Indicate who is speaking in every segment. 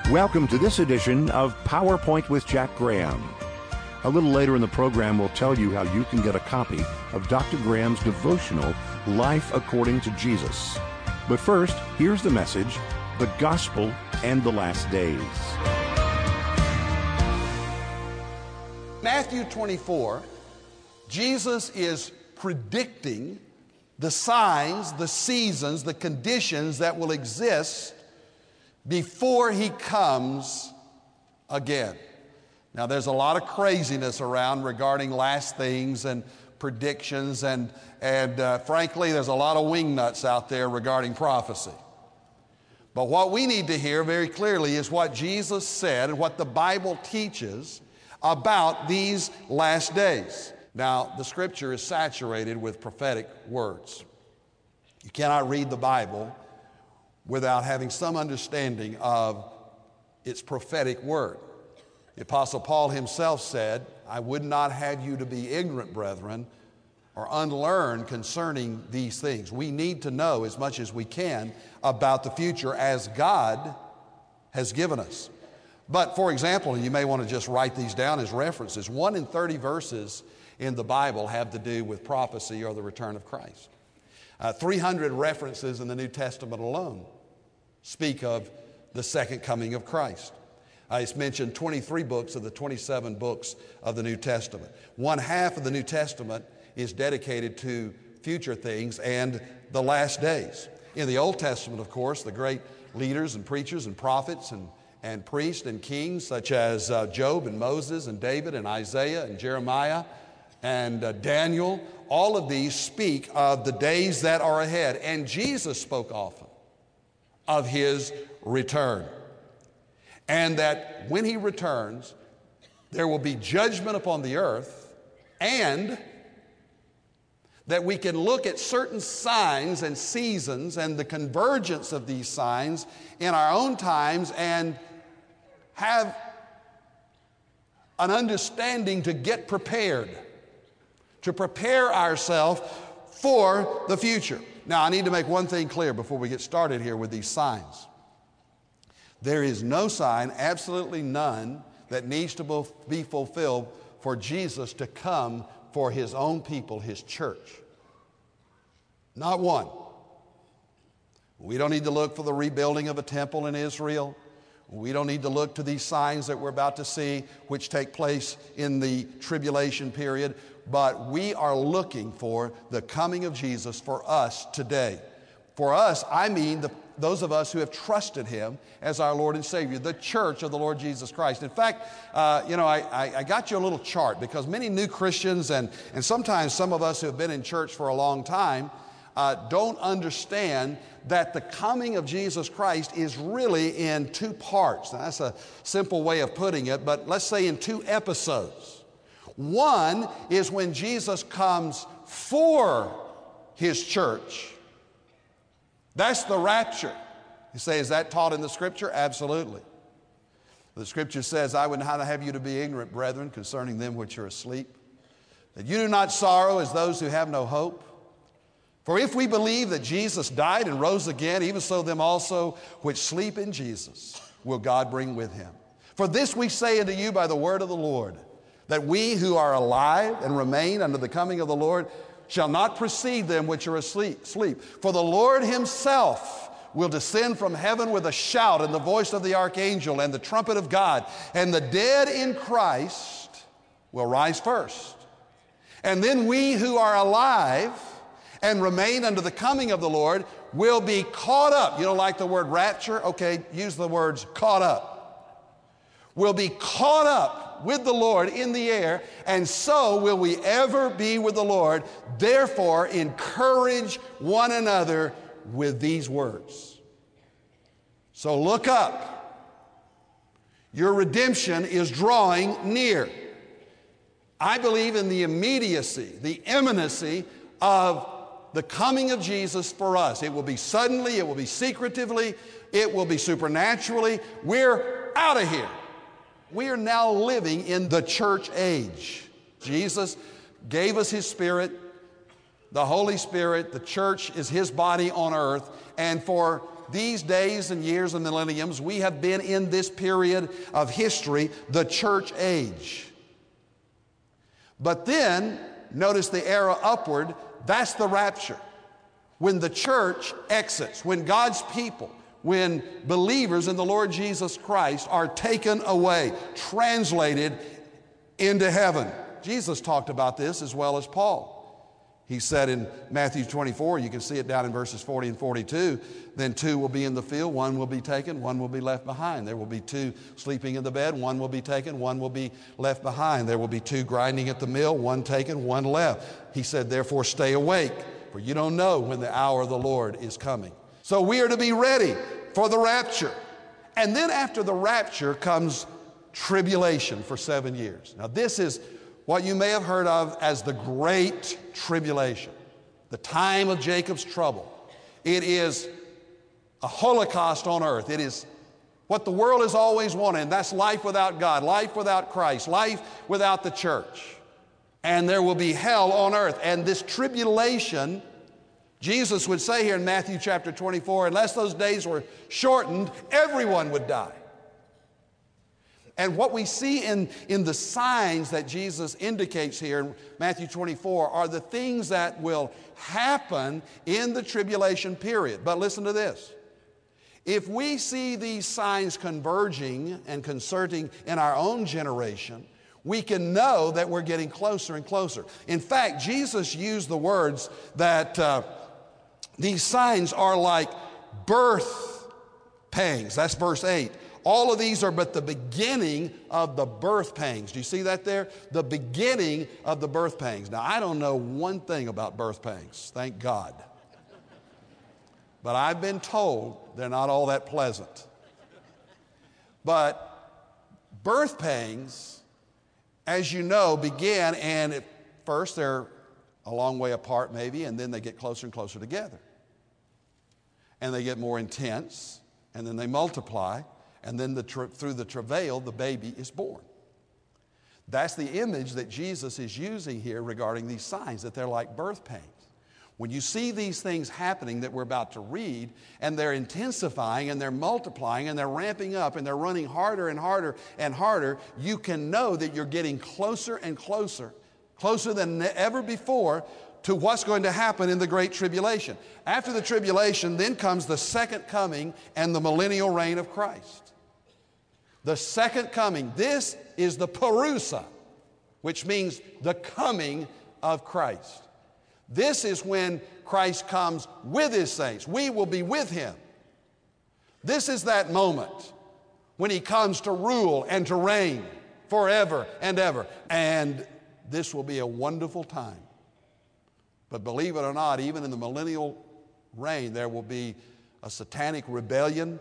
Speaker 1: Welcome to this edition of PowerPoint with Jack Graham. A little later in the program, we'll tell you how you can get a copy of Dr. Graham's devotional, Life According to Jesus. But first, here's the message, the Gospel and the Last Days.
Speaker 2: Matthew 24, Jesus is predicting the signs, the seasons, the conditions that will exist before he comes again. Now, there's a lot of craziness around regarding last things and predictions, and frankly, there's a lot of wingnuts out there regarding prophecy. But what we need to hear very clearly is what Jesus said and what the Bible teaches about these last days. Now, the Scripture is saturated with prophetic words. You cannot read the Bible without having some understanding of its prophetic word. The Apostle Paul himself said, I would not have you to be ignorant, brethren, or unlearned concerning these things. We need to know as much as we can about the future as God has given us. But for example, and you may want to just write these down as references, 1 in 30 verses in the Bible have to do with prophecy or the return of Christ. 300 references in the New Testament alone speak of the second coming of Christ. It's mentioned 23 books of the 27 books of the New Testament. One half of the New Testament is dedicated to future things and the last days. In the Old Testament, of course, the great leaders and preachers and prophets and priests and kings such as Job and Moses and David and Isaiah and Jeremiah and Daniel, all of these speak of the days that are ahead. And Jesus spoke often of his return. And that when he returns, there will be judgment upon the earth, and that we can look at certain signs and seasons and the convergence of these signs in our own times and have an understanding to get prepared, to prepare ourselves for the future. Now, I need to make one thing clear before we get started here with these signs. There is no sign, absolutely none, that needs to be fulfilled for Jesus to come for his own people, his church. Not one. We don't need to look for the rebuilding of a temple in Israel. We don't need to look to these signs that we're about to see, which take place in the tribulation period. But we are looking for the coming of Jesus for us today. For us, I mean those of us who have trusted him as our Lord and Savior, the church of the Lord Jesus Christ. In fact, I got you a little chart because many new Christians and sometimes some of us who have been in church for a long time don't understand that the coming of Jesus Christ is really in two parts. Now, that's a simple way of putting it, but let's say in two episodes. One is when Jesus comes for his church. That's the rapture. You say, is that taught in the Scripture? Absolutely. The Scripture says, I would not have you to be ignorant, brethren, concerning them which are asleep, that you do not sorrow as those who have no hope. For if we believe that Jesus died and rose again, even so them also which sleep in Jesus will God bring with him. For this we say unto you by the word of the Lord, that we who are alive and remain unto the coming of the Lord shall not precede them which are asleep. For the Lord himself will descend from heaven with a shout and the voice of the archangel and the trumpet of God, and the dead in Christ will rise first. And then we who are alive and remain unto the coming of the Lord will be caught up. You don't like the word rapture? Okay, use the words caught up. Will be caught up with the Lord in the air, and so will we ever be with the Lord. Therefore, encourage one another with these words. So look up. Your redemption is drawing near. I believe in the immediacy, the imminency of the coming of Jesus for us. It will be suddenly, it will be secretively, it will be supernaturally. We're out of here. We are now living in the church age. Jesus gave us his Spirit, the Holy Spirit. The church is his body on earth. And for these days and years and millenniums, we have been in this period of history, the church age. But then, notice the arrow upward, that's the rapture. When the church exits, when God's people, when believers in the Lord Jesus Christ are taken away, translated into heaven. Jesus talked about this as well as Paul. He said in Matthew 24, you can see it down in verses 40 and 42, then 2 will be in the field, 1 will be taken, 1 will be left behind. There will be 2 sleeping in the bed, 1 will be taken, 1 will be left behind. There will be 2 grinding at the mill, 1 taken, 1 left. He said, therefore stay awake, for you don't know when the hour of the Lord is coming. So we are to be ready for the rapture. And then after the rapture comes tribulation for 7 years. Now this is what you may have heard of as the Great Tribulation, the time of Jacob's trouble. It is a Holocaust on earth. It is what the world has always wanted, and that's life without God, life without Christ, life without the church. And there will be hell on earth. And this tribulation, Jesus would say here in Matthew chapter 24, unless those days were shortened, everyone would die. And what we see in the signs that Jesus indicates here in Matthew 24 are the things that will happen in the tribulation period. But listen to this. If we see these signs converging and concerting in our own generation, we can know that we're getting closer and closer. In fact, Jesus used the words that these signs are like birth pangs. That's verse 8. All of these are but the beginning of the birth pangs. Do you see that there? The beginning of the birth pangs. Now, I don't know one thing about birth pangs, thank God. But I've been told they're not all that pleasant. But birth pangs, as you know, begin, and at first they're a long way apart maybe, and then they get closer and closer together. And they get more intense, and then they multiply. And then through the travail, the baby is born. That's the image that Jesus is using here regarding these signs, that they're like birth pains. When you see these things happening that we're about to read, and they're intensifying, and they're multiplying, and they're ramping up, and they're running harder and harder and harder, you can know that you're getting closer and closer, closer than ever before, to what's going to happen in the Great Tribulation. After the tribulation, then comes the second coming and the millennial reign of Christ. The second coming, this is the parousia, which means the coming of Christ. This is when Christ comes with His saints. We will be with Him. This is that moment when He comes to rule and to reign forever and ever. And this will be a wonderful time. But believe it or not, even in the millennial reign, there will be a satanic rebellion.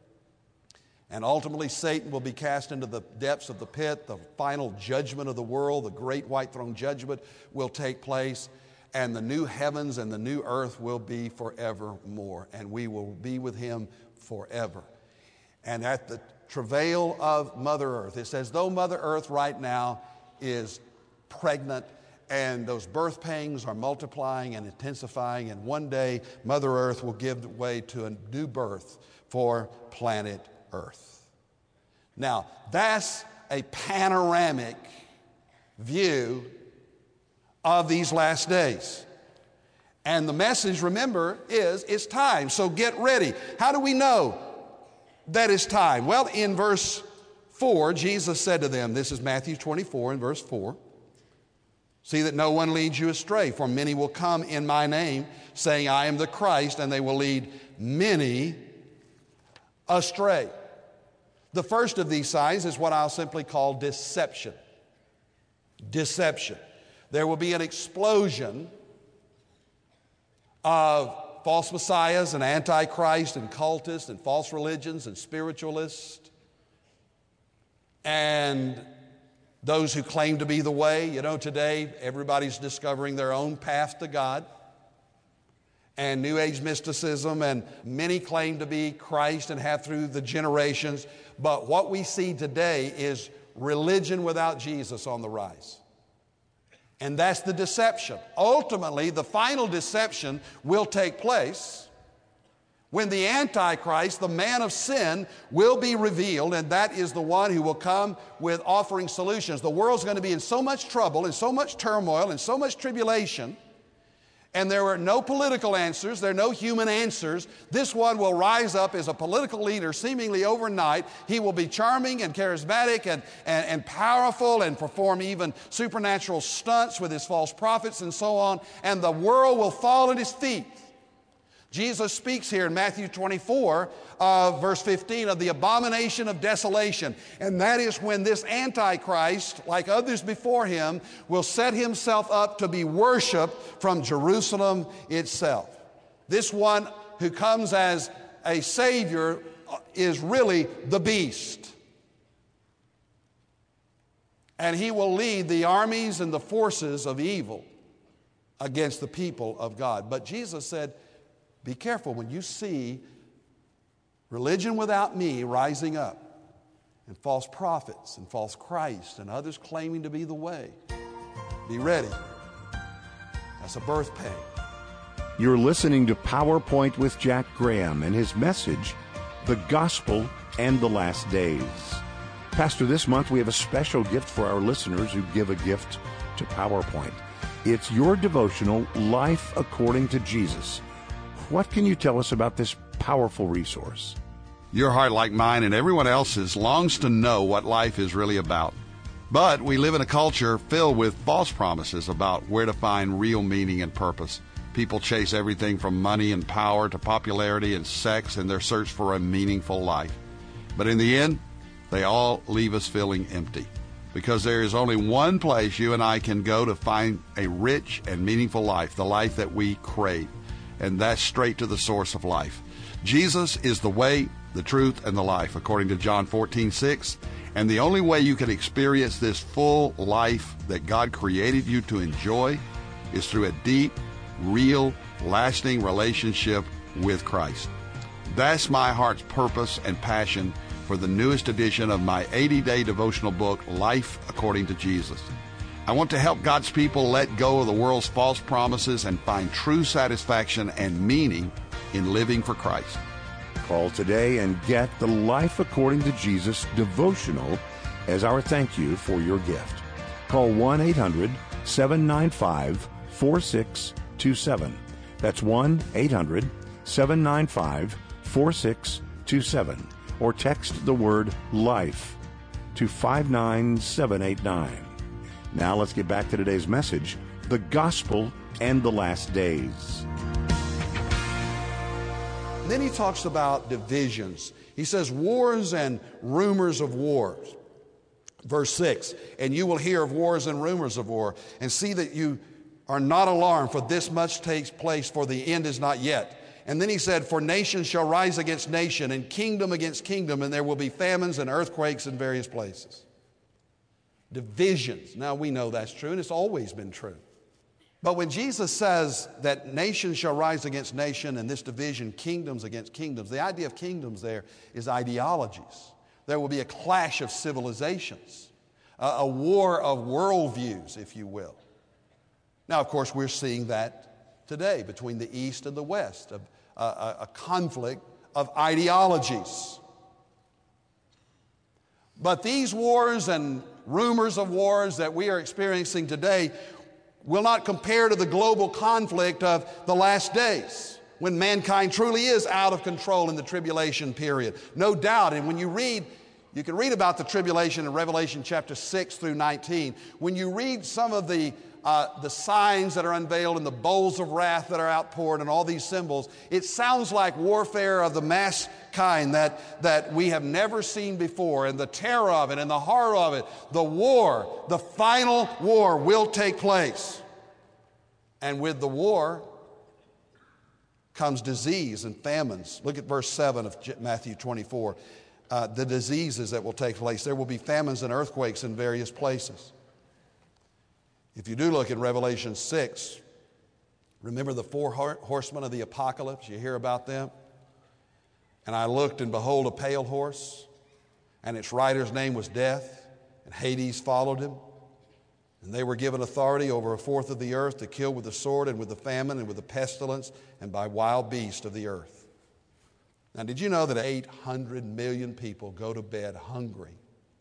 Speaker 2: And ultimately, Satan will be cast into the depths of the pit. The final judgment of the world, the great white throne judgment, will take place. And the new heavens and the new earth will be forevermore. And we will be with Him forever. And at the travail of Mother Earth, it says, though Mother Earth right now is pregnant, and those birth pangs are multiplying and intensifying, and one day Mother Earth will give way to a new birth for planet Earth. Now, that's a panoramic view of these last days. And the message, remember, is it's time, so get ready. How do we know that it's time? Well, in verse 4, Jesus said to them, this is Matthew 24 and verse 4, see that no one leads you astray, for many will come in my name, saying, I am the Christ, and they will lead many astray. The first of these signs is what I'll simply call deception. Deception. There will be an explosion of false messiahs and antichrist and cultists and false religions and spiritualists and those who claim to be the way. You know, today everybody's discovering their own path to God, and New Age mysticism, and many claim to be Christ and have through the generations. But what we see today is religion without Jesus on the rise. And that's the deception. Ultimately, the final deception will take place when the Antichrist, the man of sin, will be revealed, and that is the one who will come with offering solutions. The world's going to be in so much trouble and so much turmoil and so much tribulation, and there are no political answers, there are no human answers. This one will rise up as a political leader seemingly overnight. He will be charming and charismatic and powerful and perform even supernatural stunts with his false prophets and so on, and the world will fall at his feet. Jesus speaks here in Matthew 24, verse 15, of the abomination of desolation. And that is when this Antichrist, like others before him, will set himself up to be worshiped from Jerusalem itself. This one who comes as a Savior is really the beast. And he will lead the armies and the forces of evil against the people of God. But Jesus said, be careful when you see religion without me rising up, and false prophets and false Christ and others claiming to be the way. Be ready. That's a birth pain.
Speaker 1: You're listening to PowerPoint with Jack Graham and his message, The Gospel and the Last Days. Pastor, this month we have a special gift for our listeners who give a gift to PowerPoint. It's your devotional, Life According to Jesus. What can you tell us about this powerful resource?
Speaker 2: Your heart, like mine and everyone else's, longs to know what life is really about. But we live in a culture filled with false promises about where to find real meaning and purpose. People chase everything from money and power to popularity and sex in their search for a meaningful life. But in the end, they all leave us feeling empty, because there is only one place you and I can go to find a rich and meaningful life, the life that we crave. And that's straight to the source of life. Jesus is the way, the truth, and the life, according to John 14:6. And the only way you can experience this full life that God created you to enjoy is through a deep, real, lasting relationship with Christ. That's my heart's purpose and passion for the newest edition of my 80-day devotional book, Life According to Jesus. I want to help God's people let go of the world's false promises and find true satisfaction and meaning in living for Christ.
Speaker 1: Call today and get the Life According to Jesus devotional as our thank you for your gift. Call 1-800-795-4627. That's 1-800-795-4627. Or text the word LIFE to 59789. Now let's get back to today's message, The Gospel and the Last Days.
Speaker 2: And then he talks about divisions. He says wars and rumors of wars. Verse 6, and you will hear of wars and rumors of war, and see that you are not alarmed, for this much takes place, for the end is not yet. And then he said, for nation shall rise against nation, and kingdom against kingdom, and there will be famines and earthquakes in various places. Divisions. Now we know that's true, and it's always been true. But when Jesus says that nation shall rise against nation, and this division, kingdoms against kingdoms, the idea of kingdoms there is ideologies. There will be a clash of civilizations, a war of worldviews, if you will. Now, of course, we're seeing that today between the East and the West, a conflict of ideologies. But these wars and rumors of wars that we are experiencing today will not compare to the global conflict of the last days, when mankind truly is out of control in the tribulation period. No doubt, and when you can read about the tribulation in Revelation chapter 6 through 19. When you read some of the signs that are unveiled and the bowls of wrath that are outpoured and all these symbols, it sounds like warfare of the mass kind that we have never seen before, and the terror of it and the horror of it. The war, the final war will take place. And with the war comes disease and famines. Look at verse 7 of Matthew 24. The diseases that will take place. There will be famines and earthquakes in various places. If you do look in Revelation 6, remember the four horsemen of the apocalypse? You hear about them? And I looked, and behold, a pale horse, and its rider's name was Death, and Hades followed him. And they were given authority over a fourth of the earth to kill with the sword and with the famine and with the pestilence and by wild beasts of the earth. Now, did you know that 800 million people go to bed hungry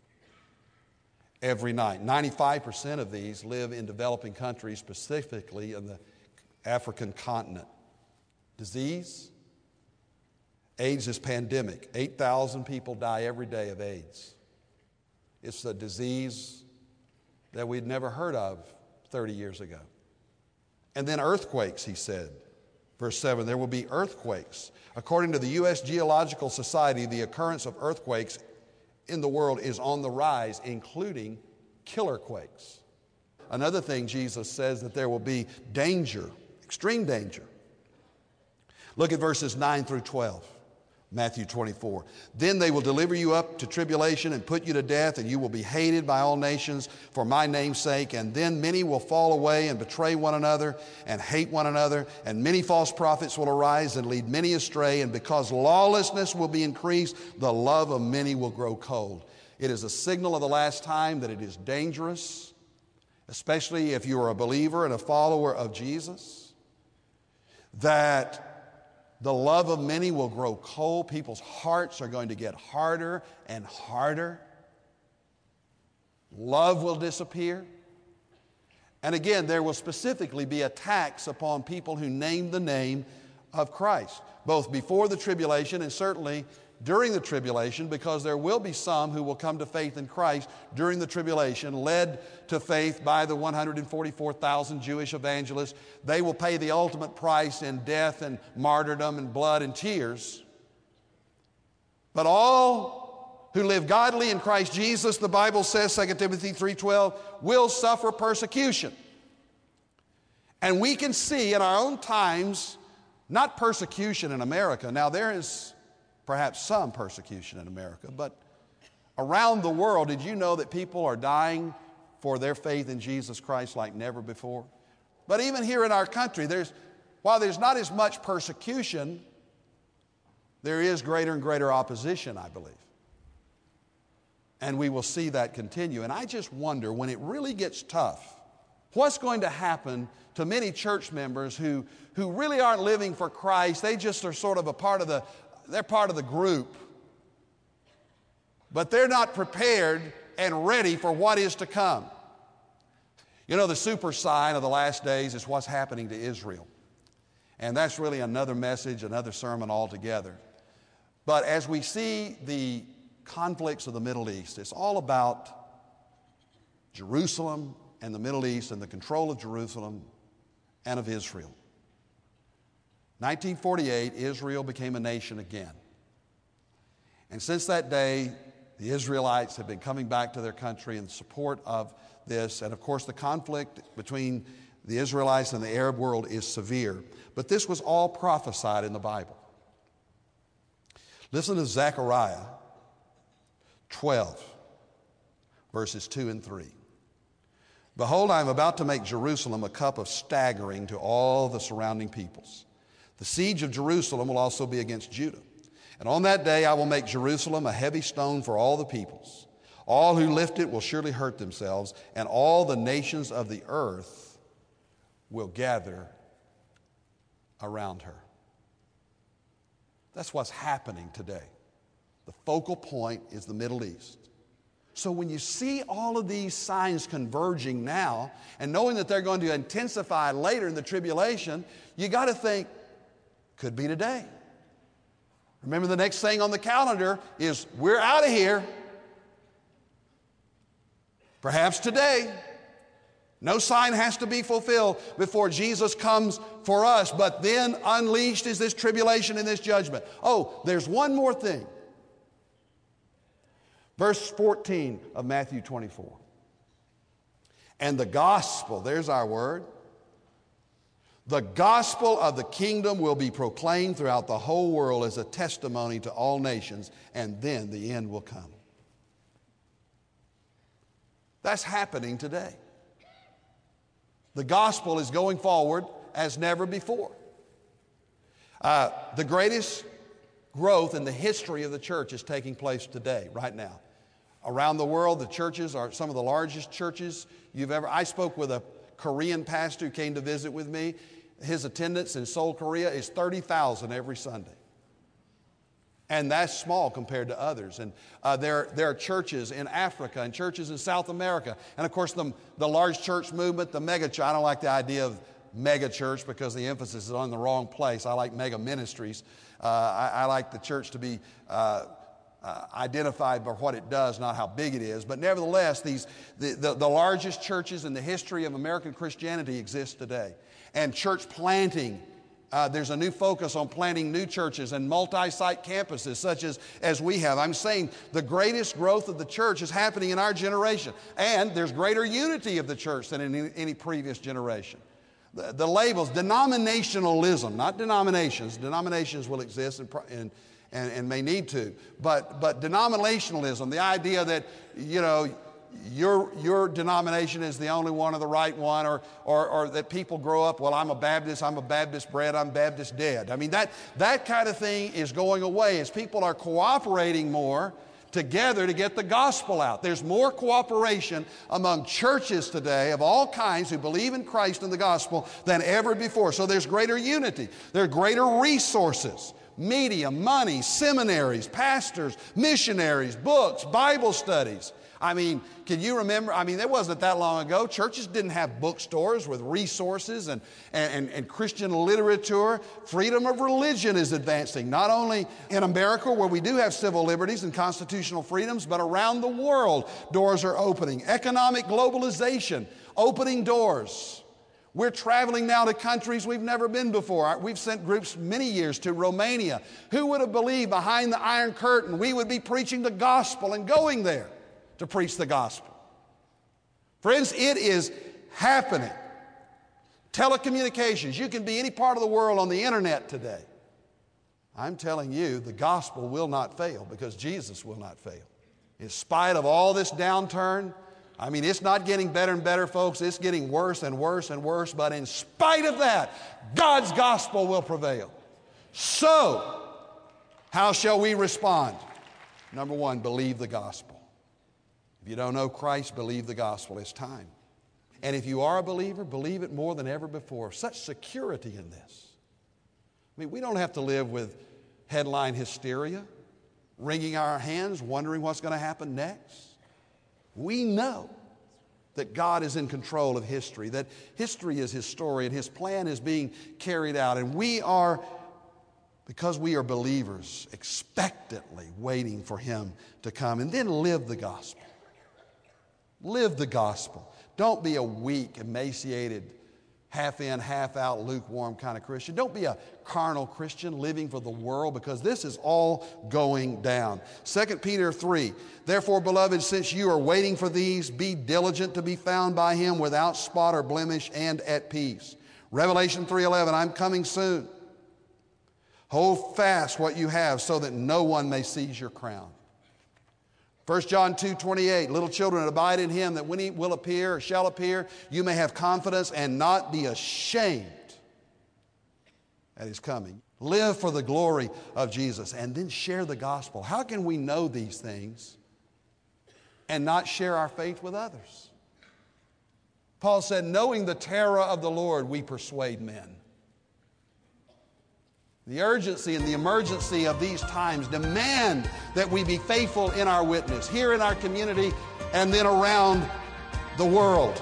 Speaker 2: every night? 95% of these live in developing countries, specifically in the African continent. Disease? AIDS is pandemic. 8,000 people die every day of AIDS. It's a disease that we'd never heard of 30 years ago. And then earthquakes, he said. Verse 7, there will be earthquakes. According to the U.S. Geological Society, the occurrence of earthquakes in the world is on the rise, including killer quakes. Another thing Jesus says, that there will be danger, extreme danger. Look at verses 9 through 12. Matthew 24. Then they will deliver you up to tribulation and put you to death, and you will be hated by all nations for my name's sake. And then many will fall away and betray one another and hate one another. And many false prophets will arise and lead many astray. And because lawlessness will be increased, the love of many will grow cold. It is a signal of the last time that it is dangerous, especially if you are a believer and a follower of Jesus, that the love of many will grow cold. People's hearts are going to get harder and harder. Love will disappear. And again, there will specifically be attacks upon people who name the name of Christ, both before the tribulation and certainly during the tribulation, because there will be some who will come to faith in Christ during the tribulation, led to faith by the 144,000 Jewish evangelists. They will pay the ultimate price in death and martyrdom and blood and tears. But all who live godly in Christ Jesus, the Bible says, 2 Timothy 3:12, will suffer persecution. And we can see in our own times, not persecution in America. Now there is perhaps some persecution in America, but around the world, did you know that people are dying for their faith in Jesus Christ like never before? But even here in our country, while there's not as much persecution, there is greater and greater opposition, I believe. And we will see that continue. And I just wonder, when it really gets tough, what's going to happen to many church members who really aren't living for Christ? They just are sort of they're part of the group, but they're not prepared and ready for what is to come. You know, the super sign of the last days is what's happening to Israel. And that's really another message, another sermon altogether. But as we see the conflicts of the Middle East, it's all about Jerusalem and the Middle East and the control of Jerusalem and of Israel. 1948, Israel became a nation again. And since that day, the Israelites have been coming back to their country in support of this. And of course, the conflict between the Israelites and the Arab world is severe. But this was all prophesied in the Bible. Listen to Zechariah 12, verses 2 and 3. Behold, I am about to make Jerusalem a cup of staggering to all the surrounding peoples. The siege of Jerusalem will also be against Judah. And on that day I will make Jerusalem a heavy stone for all the peoples. All who lift it will surely hurt themselves, and all the nations of the earth will gather around her. That's what's happening today. The focal point is the Middle East. So when you see all of these signs converging now, and knowing that they're going to intensify later in the tribulation, you got to think, could be today. Remember, the next thing on the calendar is we're out of here. Perhaps today. No sign has to be fulfilled before Jesus comes for us. But then unleashed is this tribulation and this judgment. Oh, there's one more thing. Verse 14 of Matthew 24. And the gospel, there's our word. The gospel of the kingdom will be proclaimed throughout the whole world as a testimony to all nations, and then the end will come. That's happening today. The gospel is going forward as never before. The greatest growth in the history of the church is taking place today, right now. Around the world, the churches are some of the largest churches you've ever. I spoke with a Korean pastor who came to visit with me. His attendance in Seoul, Korea is 30,000 every Sunday. And that's small compared to others. And there are churches in Africa and churches in South America. And of course, the large church movement, the mega church. I don't like the idea of mega church because the emphasis is on the wrong place. I like mega ministries. I like the church to be identified by what it does, not how big it is. But nevertheless, the largest churches in the history of American Christianity exist today. And church planting, there's a new focus on planting new churches and multi-site campuses such as we have. I'm saying the greatest growth of the church is happening in our generation. And there's greater unity of the church than in any previous generation. The labels, denominationalism, not denominations. Denominations will exist and may need to. But denominationalism, the idea that, your denomination is the only one or the right one, or that people grow up, well, I'm a Baptist bred, I'm Baptist dead. I mean, that kind of thing is going away as people are cooperating more together to get the gospel out. There's more cooperation among churches today of all kinds who believe in Christ and the gospel than ever before. So there's greater unity. There are greater resources, media, money, seminaries, pastors, missionaries, books, Bible studies. I mean, can you remember? I mean, it wasn't that long ago. Churches didn't have bookstores with resources and Christian literature. Freedom of religion is advancing, not only in America where we do have civil liberties and constitutional freedoms, but around the world, doors are opening. Economic globalization, opening doors. We're traveling now to countries we've never been before. We've sent groups many years to Romania. Who would have believed behind the Iron Curtain we would be preaching the gospel and going there to preach the gospel? Friends, it is happening. Telecommunications, you can be any part of the world on the internet today. I'm telling you, the gospel will not fail because Jesus will not fail. In spite of all this downturn, I mean, it's not getting better and better, folks. It's getting worse and worse and worse. But in spite of that, God's gospel will prevail. So, how shall we respond? Number one, believe the gospel. If you don't know Christ, believe the gospel. It's time. And if you are a believer, believe it more than ever before. Such security in this. I mean, we don't have to live with headline hysteria, wringing our hands, wondering what's going to happen next. We know that God is in control of history, that history is His story and His plan is being carried out. And we are, because we are believers, expectantly waiting for Him to come. And then live the gospel. Live the gospel. Don't be a weak, emaciated, half in, half out, lukewarm kind of Christian. Don't be a carnal Christian living for the world, because this is all going down. 2 Peter 3, therefore, beloved, since you are waiting for these, be diligent to be found by Him without spot or blemish and at peace. Revelation 3:11, I'm coming soon. Hold fast what you have so that no one may seize your crown. 1 John 2:28, little children, abide in Him, that when He will appear or shall appear, you may have confidence and not be ashamed at His coming. Live for the glory of Jesus and then share the gospel. How can we know these things and not share our faith with others? Paul said, knowing the terror of the Lord, we persuade men. The urgency and the emergency of these times demand that we be faithful in our witness, here in our community and then around the world.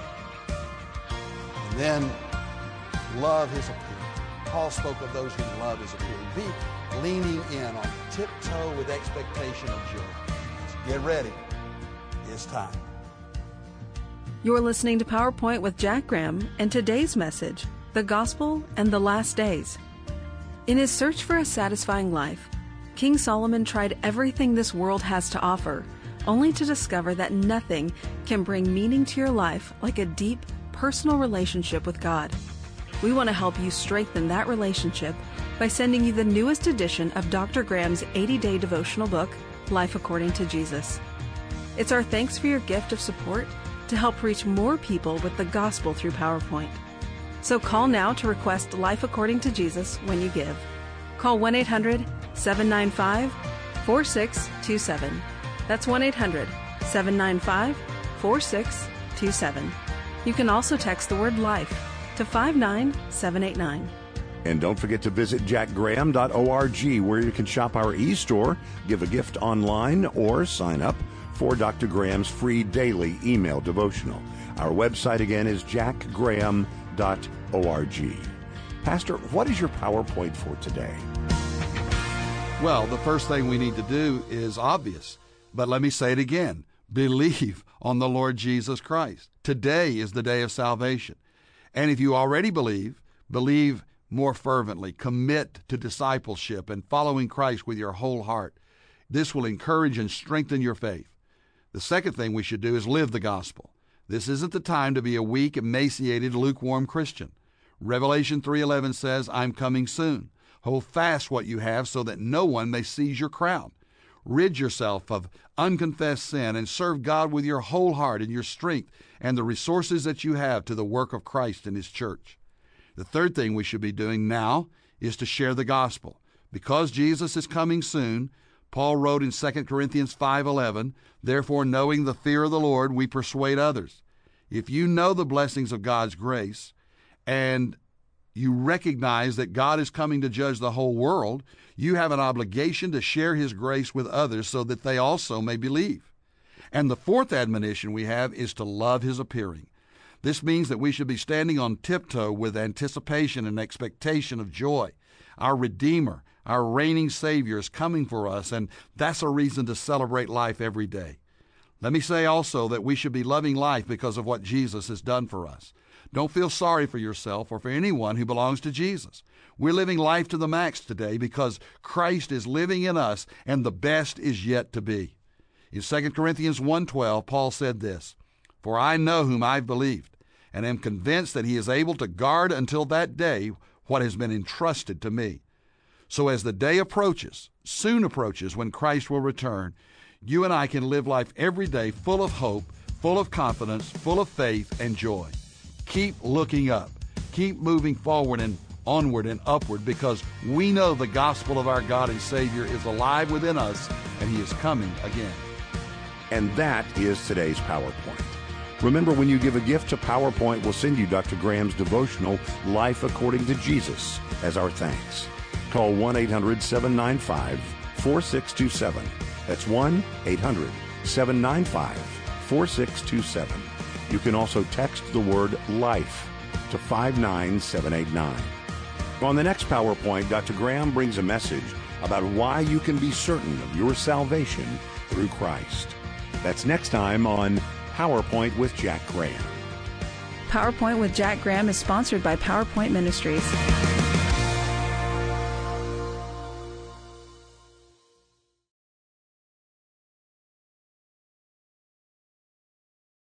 Speaker 2: And then love His appearing. Paul spoke of those who love His appearing. Be leaning in on tiptoe with expectation of joy. Get ready. It's time.
Speaker 3: You're listening to PowerPoint with Jack Graham, and today's message, the gospel and the last days. In his search for a satisfying life, King Solomon tried everything this world has to offer, only to discover that nothing can bring meaning to your life like a deep, personal relationship with God. We want to help you strengthen that relationship by sending you the newest edition of Dr. Graham's 80-day devotional book, Life According to Jesus. It's our thanks for your gift of support to help reach more people with the gospel through PowerPoint. So call now to request Life According to Jesus when you give. Call 1-800-795-4627. That's 1-800-795-4627. You can also text the word LIFE to 59789.
Speaker 1: And don't forget to visit jackgraham.org, where you can shop our e-store, give a gift online, or sign up for Dr. Graham's free daily email devotional. Our website again is jackgraham.org. Pastor, what is your PowerPoint for today?
Speaker 2: Well, the first thing we need to do is obvious, but let me say it again. Believe on the Lord Jesus Christ. Today is the day of salvation. And if you already believe more fervently. Commit to discipleship and following Christ with your whole heart. This will encourage and strengthen your faith. The second thing we should do is live the gospel. This isn't the time to be a weak, emaciated, lukewarm Christian. Revelation 3:11 says, I'm coming soon. Hold fast what you have so that no one may seize your crown. Rid yourself of unconfessed sin and serve God with your whole heart and your strength and the resources that you have to the work of Christ and His church. The third thing we should be doing now is to share the gospel. Because Jesus is coming soon, Paul wrote in 2 Corinthians 5:11, therefore, knowing the fear of the Lord, we persuade others. If you know the blessings of God's grace and you recognize that God is coming to judge the whole world, you have an obligation to share His grace with others so that they also may believe. And the fourth admonition we have is to love His appearing. This means that we should be standing on tiptoe with anticipation and expectation of joy. Our Redeemer, our reigning Savior is coming for us, and that's a reason to celebrate life every day. Let me say also that we should be loving life because of what Jesus has done for us. Don't feel sorry for yourself or for anyone who belongs to Jesus. We're living life to the max today because Christ is living in us, and the best is yet to be. In 2 Corinthians 1:12, Paul said this, for I know whom I've believed, and am convinced that He is able to guard until that day what has been entrusted to me. So as the day soon approaches when Christ will return, you and I can live life every day full of hope, full of confidence, full of faith and joy. Keep looking up. Keep moving forward and onward and upward, because we know the gospel of our God and Savior is alive within us, and He is coming again.
Speaker 1: And that is today's PowerPoint. Remember, when you give a gift to PowerPoint, we'll send you Dr. Graham's devotional, Life According to Jesus, as our thanks. Call 1-800-795-4627. That's 1-800-795-4627. You can also text the word LIFE to 59789. On the next PowerPoint, Dr. Graham brings a message about why you can be certain of your salvation through Christ. That's next time on PowerPoint with Jack Graham.
Speaker 3: PowerPoint with Jack Graham is sponsored by PowerPoint Ministries.